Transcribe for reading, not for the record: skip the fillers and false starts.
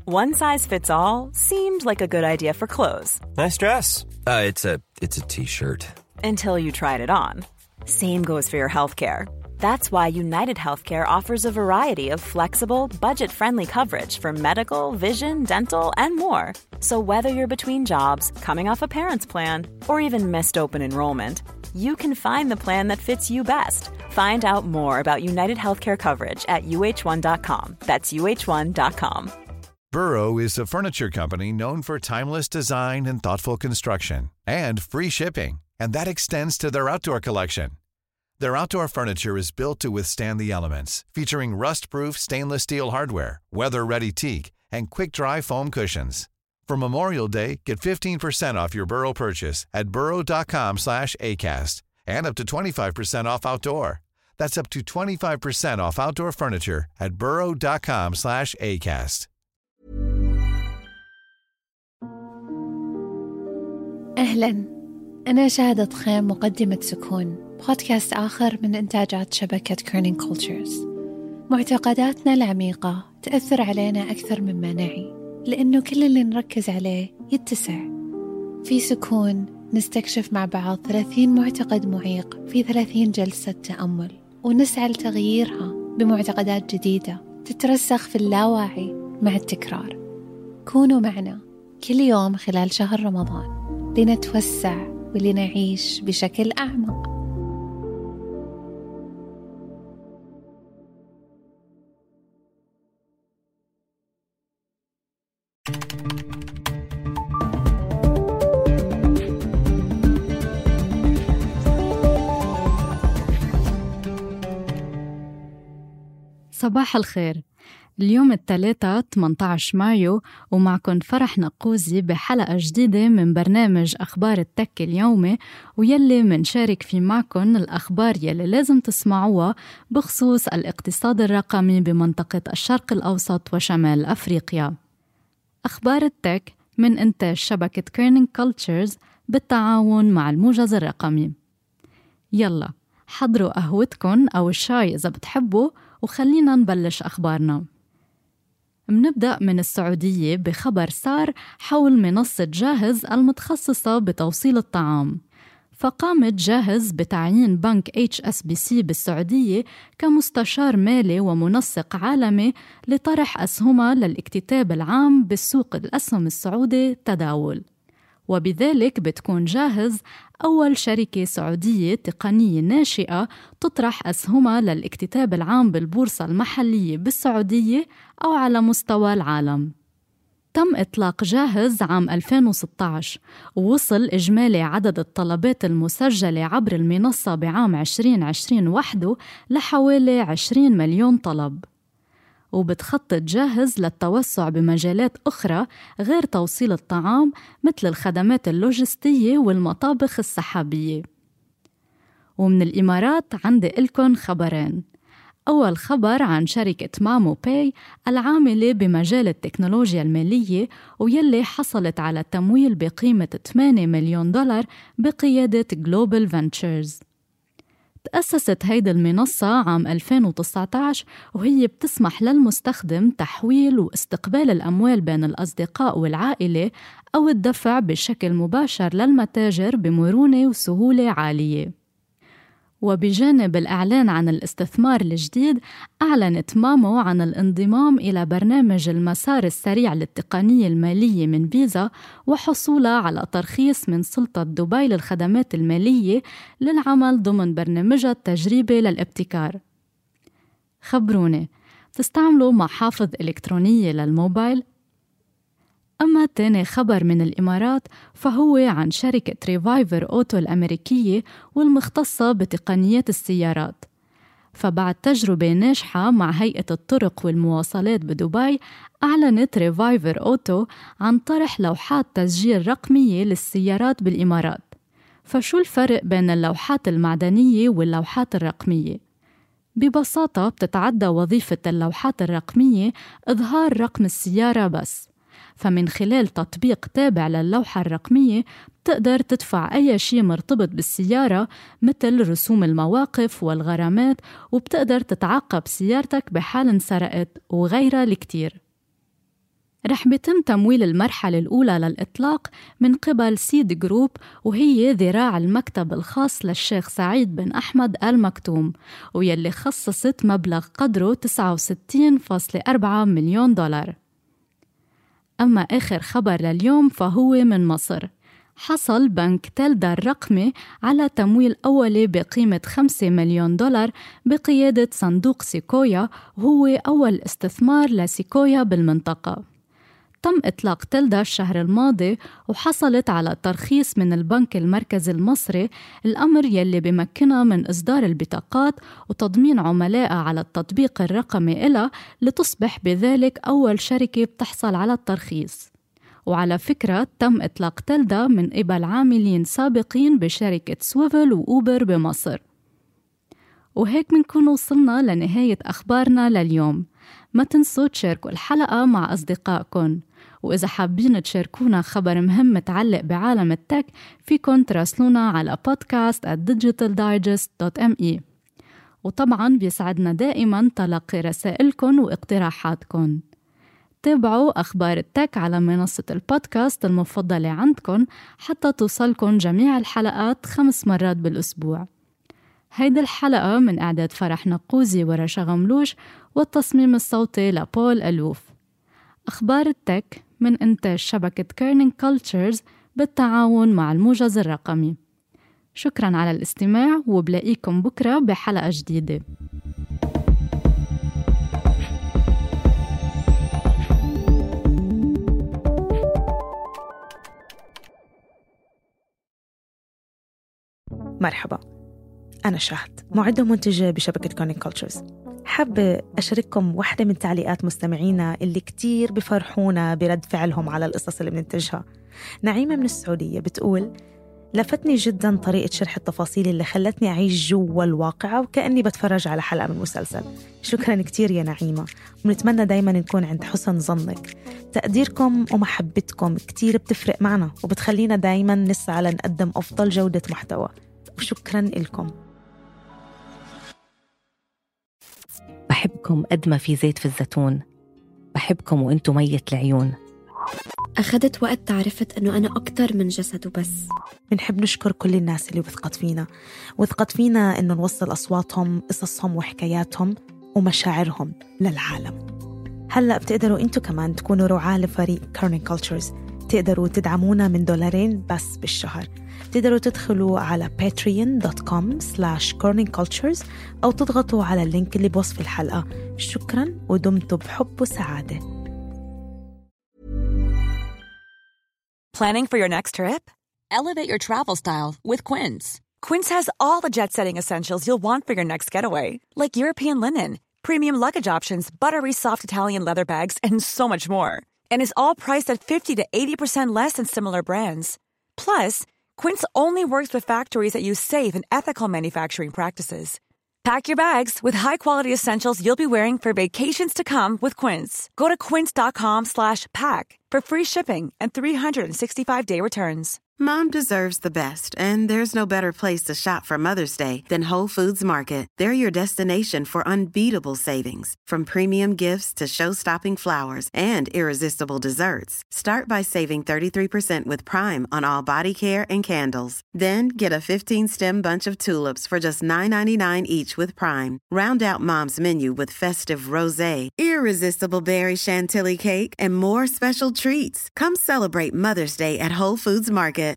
One size fits all seemed like a good idea for clothes. Nice dress. It's a t-shirt. Until you tried it on. Same goes for your healthcare. That's why United Healthcare offers a variety of flexible, budget-friendly coverage for medical, vision, dental, and more. So whether you're between jobs, coming off a parent's plan, or even missed open enrollment, you can find the plan that fits you best. Find out more about United Healthcare coverage at uh1.com. That's uh1.com. Burrow is a furniture company known for timeless design and thoughtful construction, and free shipping, and that extends to their outdoor collection. Their outdoor furniture is built to withstand the elements, featuring rust-proof stainless steel hardware, weather-ready teak, and quick-dry foam cushions. For Memorial Day, get 15% off your Burrow purchase at burrow.com/acast, and up to 25% off outdoor. That's up to 25% off outdoor furniture at burrow.com/acast. أهلاً، أنا شاهدة خيم، مقدمة سكون، بودكاست آخر من إنتاجات شبكة كيرنينج كولتشرز. معتقداتنا العميقة تأثر علينا أكثر مما نعي، لأنه كل اللي نركز عليه يتسع. في سكون نستكشف مع بعض 30 معتقد معيق في 30 جلسة تأمل، ونسعى لتغييرها بمعتقدات جديدة تترسخ في اللاواعي مع التكرار. كونوا معنا كل يوم خلال شهر رمضان لنتوسع ولنعيش بشكل أعمق. صباح الخير. اليوم الثلاثاء 18 مايو ومعكن فرح نقوزي بحلقة جديدة من برنامج أخبار التك اليومي، ويلي منشارك في معكن الأخبار يلي لازم تسمعوها بخصوص الاقتصاد الرقمي بمنطقة الشرق الأوسط وشمال أفريقيا. أخبار التك من إنتاج شبكة كيرنينج كولتشرز بالتعاون مع الموجز الرقمي. يلا حضروا قهوتكن أو الشاي إذا بتحبوا، وخلينا نبلش أخبارنا. منبدأ من السعودية بخبر صار حول منصة جاهز المتخصصة بتوصيل الطعام. فقامت جاهز بتعيين بنك HSBC بالسعودية كمستشار مالي ومنسق عالمي لطرح أسهمها للاكتتاب العام بالسوق الأسهم السعودي تداول، وبذلك بتكون جاهز أول شركة سعودية تقنية ناشئة تطرح أسهمها للاكتتاب العام بالبورصة المحلية بالسعودية أو على مستوى العالم. تم إطلاق جاهز عام 2016، ووصل إجمالي عدد الطلبات المسجلة عبر المنصة بعام 2020 وحده لحوالي 20 مليون طلب. وبتخطط جاهز للتوسع بمجالات أخرى غير توصيل الطعام، مثل الخدمات اللوجستية والمطابخ السحابية. ومن الإمارات عندي لكم خبرين. أول خبر عن شركة مامو باي العاملة بمجال التكنولوجيا المالية، ويلي حصلت على تمويل بقيمة 8 مليون دولار بقيادة جلوبال فنتشرز. تأسست هيدي المنصة عام 2019، وهي بتسمح للمستخدم تحويل واستقبال الأموال بين الأصدقاء والعائلة أو الدفع بشكل مباشر للمتاجر بمرونة وسهولة عالية. وبجانب الإعلان عن الاستثمار الجديد، أعلنت مامو عن الانضمام إلى برنامج المسار السريع للتقنية المالية من فيزا، وحصولها على ترخيص من سلطة دبي للخدمات المالية للعمل ضمن برنامجها التجريبي للابتكار. خبروني، تستعملوا محافظ إلكترونية للموبايل؟ أما تاني خبر من الإمارات فهو عن شركة ريفايفر أوتو الأمريكية والمختصة بتقنيات السيارات. فبعد تجربة ناجحة مع هيئة الطرق والمواصلات بدبي، أعلنت ريفايفر أوتو عن طرح لوحات تسجيل رقمية للسيارات بالإمارات. فشو الفرق بين اللوحات المعدنية واللوحات الرقمية؟ ببساطة بتتعدى وظيفة اللوحات الرقمية إظهار رقم السيارة بس، فمن خلال تطبيق تابع للوحة الرقمية بتقدر تدفع أي شيء مرتبط بالسيارة مثل رسوم المواقف والغرامات، وبتقدر تتعقب سيارتك بحال انسرقت وغيرها الكتير. رح بيتم تمويل المرحلة الأولى للإطلاق من قبل سيد جروب، وهي ذراع المكتب الخاص للشيخ سعيد بن أحمد آل مكتوم، ويلي خصصت مبلغ قدره 69.4 مليون دولار. أما آخر خبر لليوم فهو من مصر. حصل بنك تلدا الرقمي على تمويل أولي بقيمة 5 مليون دولار بقيادة صندوق سيكويا، وهو أول استثمار لسيكويا بالمنطقة. تم إطلاق تلدا الشهر الماضي، وحصلت على ترخيص من البنك المركزي المصري، الأمر يلي بمكنها من إصدار البطاقات وتضمين عملائها على التطبيق الرقمي إلها، لتصبح بذلك أول شركة بتحصل على الترخيص. وعلى فكرة تم إطلاق تلدا من قبل عاملين سابقين بشركة سويفل وأوبر بمصر. وهيك بنكون وصلنا لنهاية أخبارنا لليوم. ما تنسوا تشاركوا الحلقة مع أصدقائكم، وإذا حابين تشاركونا خبر مهم متعلق بعالم التك فيكن تراسلونا على podcast@digitaldigest.me. وطبعاً بيسعدنا دائماً تلقي رسائلكم واقتراحاتكم. تابعوا أخبار التك على منصة البودكاست المفضلة عندكم حتى توصلكم جميع الحلقات 5 مرات بالأسبوع. هيدي الحلقة من إعداد فرح نقوزي ورشا غملوش، والتصميم الصوتي لبول ألوف. أخبار التك من إنتاج شبكة كيرنينج كولتشرز بالتعاون مع الموجز الرقمي. شكراً على الاستماع، وبلاقيكم بكرة بحلقة جديدة. مرحبا، أنا شهد، معدة ومنتجة بشبكة كيرنينج كولتشرز. حابة أشارككم واحدة من تعليقات مستمعينا اللي كتير بفرحونا برد فعلهم على القصص اللي بننتجها. نعيمة من السعودية بتقول: لفتني جدا طريقة شرح التفاصيل اللي خلتني أعيش جوا الواقعة وكأني بتفرج على حلقة من مسلسل. شكرا كتير يا نعيمة، ونتمنى دايما نكون عند حسن ظنك. تقديركم ومحبتكم كتير بتفرق معنا وبتخلينا دايما نسعى لنقدم أفضل جودة محتوى، وشكرا لكم. بحبكم قد ما في زيت في الزيتون، بحبكم وانتم مية العيون. أخذت وقت تعرفت أنه أنا أكتر من جسد وبس. بنحب نشكر كل الناس اللي وثقت فينا إنه نوصل أصواتهم، قصصهم وحكاياتهم ومشاعرهم للعالم. هلأ بتقدروا أنتوا كمان تكونوا رعاة لفريق كيرنينج كولتشرز. تقدروا تدعمونا من $2 بس بالشهر. تقدروا تدخلوا على patreon.com/kerningcultures أو تضغطوا على اللينك اللي بوصف الحلقة. شكرا، ودمتم بحب وسعادة. Planning for your next trip? Elevate your travel style with Quince. Quince has all the jet-setting essentials you'll want for your next getaway, like European linen, premium luggage options, buttery soft Italian leather bags, and so much more. And is all priced at 50 to 80% less than similar brands. Plus, Quince only works with factories that use safe and ethical manufacturing practices. Pack your bags with high-quality essentials you'll be wearing for vacations to come with Quince. Go to quince.com/pack for free shipping and 365-day returns. Mom deserves the best, and there's no better place to shop for Mother's Day than Whole Foods Market. They're your destination for unbeatable savings, from premium gifts to show-stopping flowers and irresistible desserts. Start by saving 33% with Prime on all body care and candles. Then get a 15-stem bunch of tulips for just $9.99 each with Prime. Round out Mom's menu with festive rosé, irresistible berry chantilly cake, and more special treats. Come celebrate Mother's Day at Whole Foods Market.